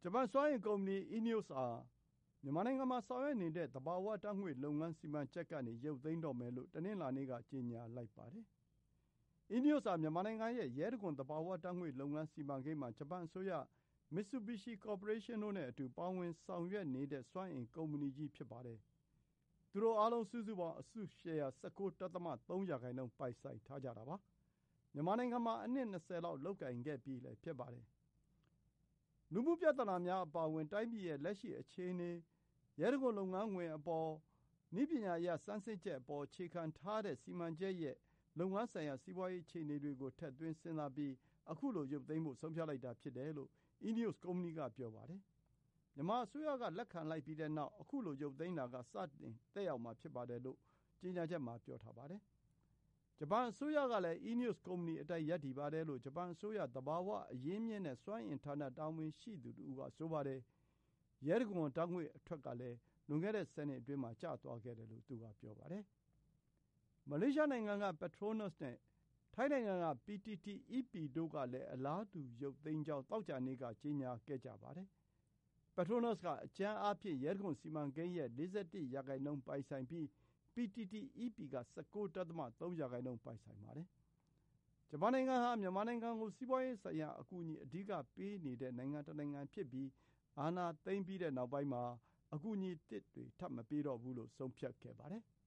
ဂျပန်စွမ်းအင်ကုမ္ပဏီ ENEOS ဟာမြန်မာနိုင်ငံမှာဆောင်ရွက်နေတဲ့သဘာဝဓာတ်ငွေ့လုပ်ငန်းစီမံချက်ကနေရုပ်သိမ်းတော့မယ်လို့တနင်္လာနေ့ကကြေညာလိုက်ပါတယ်။ ENEOS ဟာမြန်မာနိုင်ငံရဲ့ရဲတံခွန်သဘာဝဓာတ်ငွေ့လုပ်ငန်းစီမံကိန်းမှာဂျပန်အစိုးရ၊ Mitsubishi Corporation တို့နဲ့အတူပါဝင်ဆောင်ရွက်နေတဲ့စွမ်းအင်ကုမ္ပဏီကြီးဖြစ်ပါတယ်။ သူတို့အားလုံးစုစုပေါင်းအစုရှယ်ယာ 19.3 ရာခိုင်နှုန်းပိုင်ဆိုင်ထားကြတာပါ။ မြန်မာနိုင်ငံမှာအနှစ် 20 လောက်လုပ်ကိုင်ခဲ့ပြီးလည်းဖြစ်ပါတယ်။ လူမှုပြဿနာများအပါအဝင် တိုင်းပြည်ရဲ့လက်ရှိအခြေအနေ၊ ရဲတံခွန်လုပ်ငန်းခွင်အပေါ်၊ နည်းပညာအရဆန်းစစ်ချက်အပေါ်အခြေခံထားတဲ့စီမံချက်ရဲ့လုပ်ငန်းဆိုင်ရာစီးပွါးရေးအခြေအနေတွေကိုထည့်သွင်းစဉ်းစားပြီးခုလိုရုပ်သိမ်းဖို့ဆုံးဖြတ်လိုက်တာဖြစ်တယ်လို့ ENEOS ကုမ္ပဏီကပြောပါတယ်။ မြန်မာအစိုးရကလက်ခံလိုက်ပြီးတဲ့နောက်ခုလိုရုပ်သိမ်းတာကစတင်သက်ရောက်မှာဖြစ်ပါတယ်လို့ကြေညာချက်မှာပြောထားပါတယ်။ ဂျပန်အစိုးရကလည်း ENEOS ကုမ္ပဏီအတိုင်းရပ်တည်ပါတယ်လို့ဂျပန်အစိုးရသဘာဝအရင်းအမြစ်နဲ့စွမ်းအင်ဌာနတာဝန်ရှိသူတဦးကဆိုပါတယ်။ ရဲတံခွန်ဓာတ်ငွေ့အထွက်ကလည်းလွန်ခဲ့တဲ့ 10 နှစ်အတွင်းမှာကျသွားခဲ့တယ်လို့သူကပြောပါတယ်။ မလေးရှားနိုင်ငံက Petronas နဲ့ ထိုင်းနိုင်ငံက PTTEP တို့ကလည်းအလားတူရုပ်သိမ်းကြောင်းသောကြာနေ့ကကြေညာခဲ့ကြပါတယ်။ Petronas ကအကြမ်းအားဖြင့်ရဲတံခွန်စီမံကိန်းရဲ့ 41 ရာခိုင်နှုန်းပိုင်ဆိုင်ပြီး PTTEP က 19.3 ရာခိုင်နှုန်းပိုင်ဆိုင်ပါတယ်။ ဂျပန်နိုင်ငံဟာမြန်မာနိုင်ငံကိုစီးပွါးရေးဆိုင်ရာအကူအညီအဓိကပေးနေတဲ့နိုင်ငံတနိုင်ငံဖြစ်ပြီးအာဏာသိမ်းပြီးတဲ့နောက်ပိုင်းမှာအကူအညီသစ်တွေထပ်မပေးတော့ဘူးလို့ဆုံးဖြတ်ခဲ့ပါတယ်။